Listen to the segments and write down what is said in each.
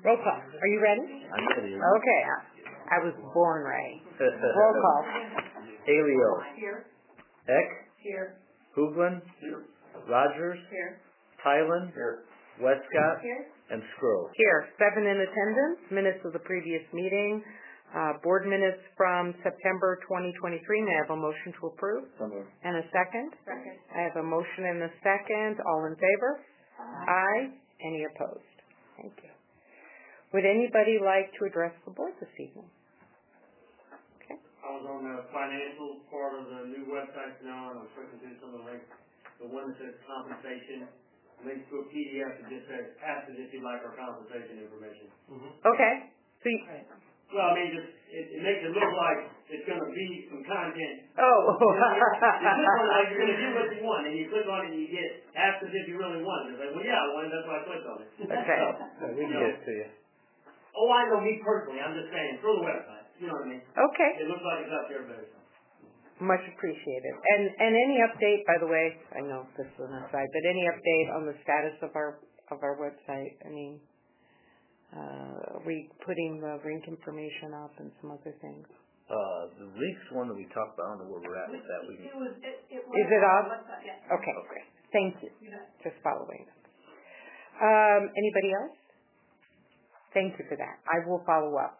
Roll call. Are you ready? I'm ready. Okay. I was born ready. Roll call. Alio. Here. Eck. Here. Hoagland. Here. Rogers. Here. Tylen. Here. Westcott. Here. And Scroll. Here. 7 in attendance. Minutes of the previous meeting. Board minutes from September 2023. May I have a motion to approve? So moved. And a second? Second. I have a motion and a second. All in favor? Aye. Any opposed? Thank you. Would anybody like to address the board this evening? Okay. I was on the financial part of the new website now, and I'm clicking through some of the links. The one that says compensation, links to a PDF that just says, ask us if you'd like our compensation information. Okay. So Well, I mean, it makes it look like it's going to be some content. oh. You click on it like you're going to get what you want, and you click on it and you get, ask us if you really want it. It's like, well, yeah, I want it, that's why I clicked on it. Okay. We can get it to you. Oh, I know me personally, I'm just saying, for the website, you know what I mean? Okay. It looks like it's up there better. Much appreciated. And any update, by the way, I know this is an aside, but any update on the status of our website? I mean, are we putting the rink information up and some other things? The link's one that we talked about. I don't know where we're at with that. Is it up? Yeah. Okay. Thank you. Just following. Anybody else? Thank you for that. I will follow up.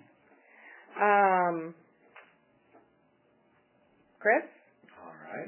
Chris? All right.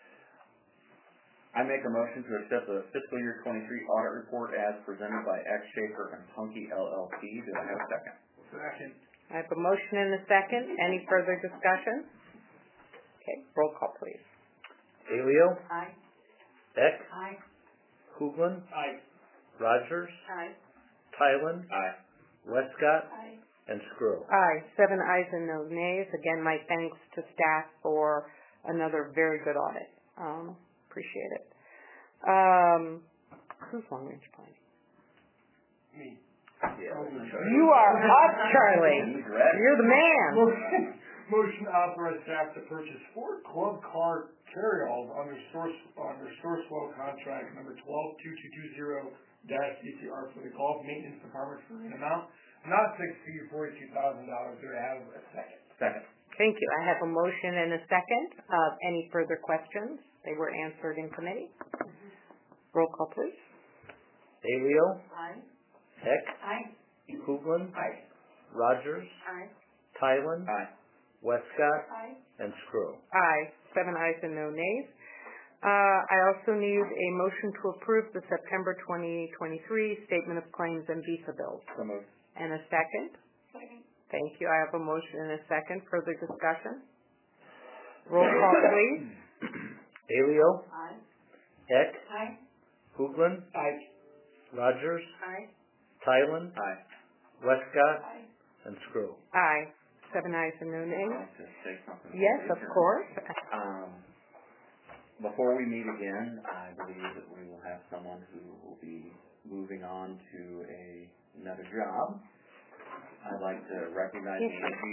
I make a motion to accept the fiscal year 23 audit report as presented by X Schaefer and Punky LLP. Do I have a second? Second. I have a motion and a second. Any further discussion? Okay, roll call, please. Alio. Aye. Eck. Aye. Hoagland. Aye. Rogers. Aye. Tylen. Aye. Westcott. Aye. And Scroll. Aye. 7 ayes and no nays. Again, my thanks to staff for another very good audit. Appreciate it. Who's long range planning? Me. Yeah. You are up, Charlie. You're the man. Motion to authorize staff to purchase 4 club car carryalls under Sourcewell contract number 122220-CCR for the golf maintenance department for an amount not to exceed $42,000. Do I have a second? Second. Thank you. I have a motion and a second. Any further questions? They were answered in committee. Roll call, please. Alio. Aye. Eck. Aye. Hoagland. Aye. Rogers. Aye. Tylen. Aye. Westcott. Aye. And Scroll. Aye. 7 ayes and no nays. I also need a motion to approve the September 2023 Statement of Claims and Visa bills. So moved. And a second? Second. Thank you. I have a motion and a second. Further discussion? Roll call, please. Alio. Aye. Eck. Aye. Hoagland. Aye. Rogers. Aye. Tylen. Aye. Westcott. Aye. And Scroll. Aye. 7 ayes and no I'd nays. like to say something. Yes, of course. Before we meet again, I believe that we will have someone who will be moving on to another job. I'd like to recognize Angie.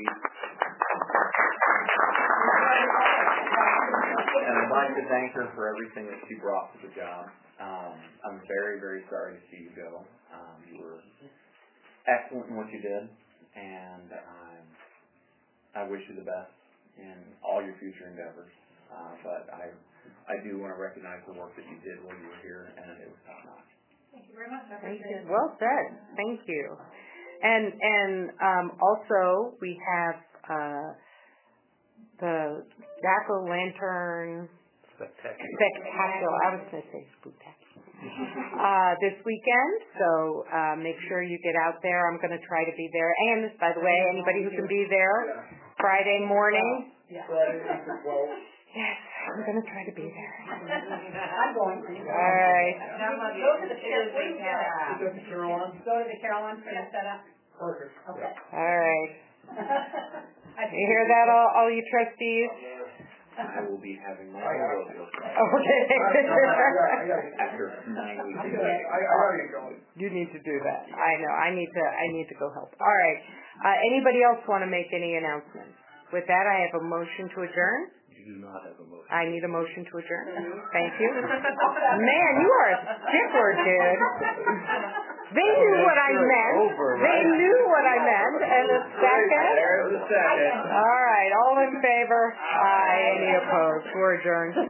And I'd like to thank her for everything that she brought to the job. I'm very, very sorry to see you go. You were excellent in what you did, and I wish you the best in all your future endeavors. But I do want to recognize the work that you did while you were here, and it was top notch. Thank you very much. Thank you. Well said. Thank you. And also we have the Jack-o'-lantern spectacular. I was going to say spectacular. This weekend, so make sure you get out there. I'm going to try to be there. And by the way, anybody who can be there, Friday morning. Yeah. Yes, I'm going to try to be there. I'm going to. All right. Go to the Carolyn. Go to the Carolyn for the setup. Perfect. Okay. All right. You hear that, all you trustees? I will be having my own rodeo Okay. after 9 weeks. I already going. You need to do that. I know. I need to go help. All right. Anybody else want to make any announcements? With that, I have a motion to adjourn. You do not have a motion. I need a motion to adjourn. Thank you. Man, you are a stickler, dude. They knew what I meant. Over. and a second? There's a second. All right, all in favor? Aye. Any opposed? We're adjourned.